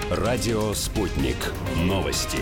Радио «Спутник». Новости.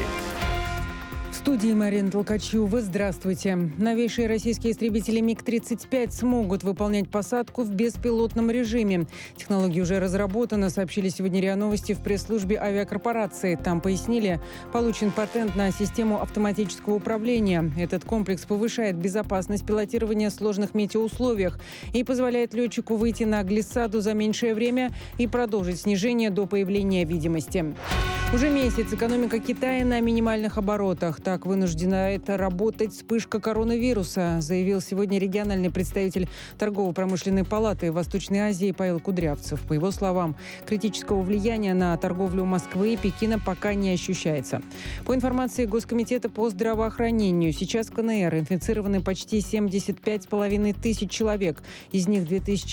В студии Марина Толкачева. Здравствуйте. Новейшие российские истребители МиГ-35 смогут выполнять посадку в беспилотном режиме. Технология уже разработана, сообщили сегодня РИА Новости в пресс-службе авиакорпорации. Там пояснили, получен патент на систему автоматического управления. Этот комплекс повышает безопасность пилотирования в сложных метеоусловиях и позволяет летчику выйти на глиссаду за меньшее время и продолжить снижение до появления видимости. Уже месяц экономика Китая на минимальных оборотах. Так вынуждена это работать вспышка коронавируса, заявил сегодня региональный представитель Торгово-промышленной палаты Восточной Азии Павел Кудрявцев. По его словам, критического влияния на торговлю Москвы и Пекина пока не ощущается. По информации Госкомитета по здравоохранению, сейчас в КНР инфицированы почти 75,5 тысяч человек. Из них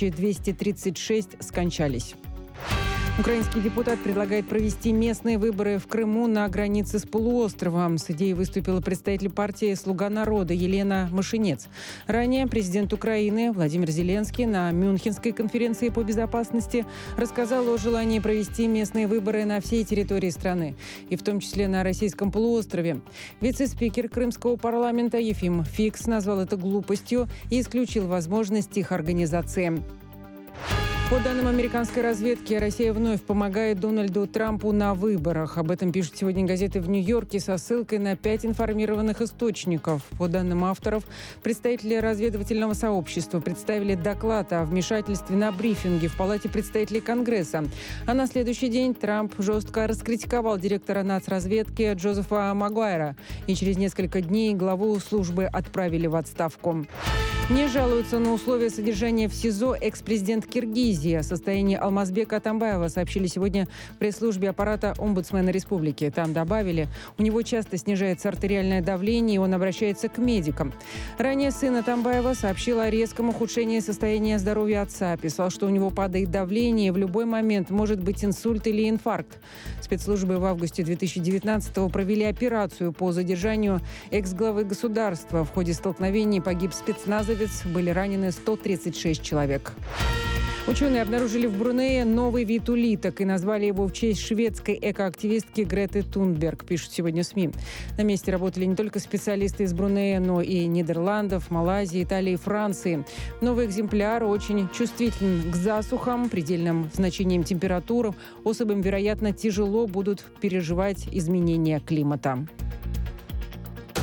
2236 скончались. Украинский депутат предлагает провести местные выборы в Крыму на границе с полуостровом. С идеей выступила представитель партии «Слуга народа» Елена Мошенец. Ранее президент Украины Владимир Зеленский на Мюнхенской конференции по безопасности рассказал о желании провести местные выборы на всей территории страны, и в том числе на российском полуострове. Вице-спикер Крымского парламента Ефим Фикс назвал это глупостью и исключил возможность их организации. По данным американской разведки, Россия вновь помогает Дональду Трампу на выборах. Об этом пишут сегодня газеты в Нью-Йорке со ссылкой на 5 информированных источников. По данным авторов, представители разведывательного сообщества представили доклад о вмешательстве на брифинге в Палате представителей Конгресса. А на следующий день Трамп жестко раскритиковал директора нацразведки Джозефа Магуайра. И через несколько дней главу службы отправили в отставку. Не жалуются на условия содержания в СИЗО экс-президент Киргизии. О состоянии Алмазбека Атамбаева сообщили сегодня в пресс-службе аппарата омбудсмена республики. Там добавили, у него часто снижается артериальное давление, и он обращается к медикам. Ранее сын Атамбаева сообщил о резком ухудшении состояния здоровья отца. Писал, что у него падает давление, и в любой момент может быть инсульт или инфаркт. Спецслужбы в августе 2019-го провели операцию по задержанию экс-главы государства. В ходе столкновений погиб спецназовец, были ранены 136 человек. Ученые обнаружили в Брунее новый вид улиток и назвали его в честь шведской экоактивистки Греты Тунберг, пишут сегодня СМИ. На месте работали не только специалисты из Брунея, но и Нидерландов, Малайзии, Италии и Франции. Новый экземпляр очень чувствителен к засухам, предельным значениям температур. Особям, вероятно, тяжело будут переживать изменения климата.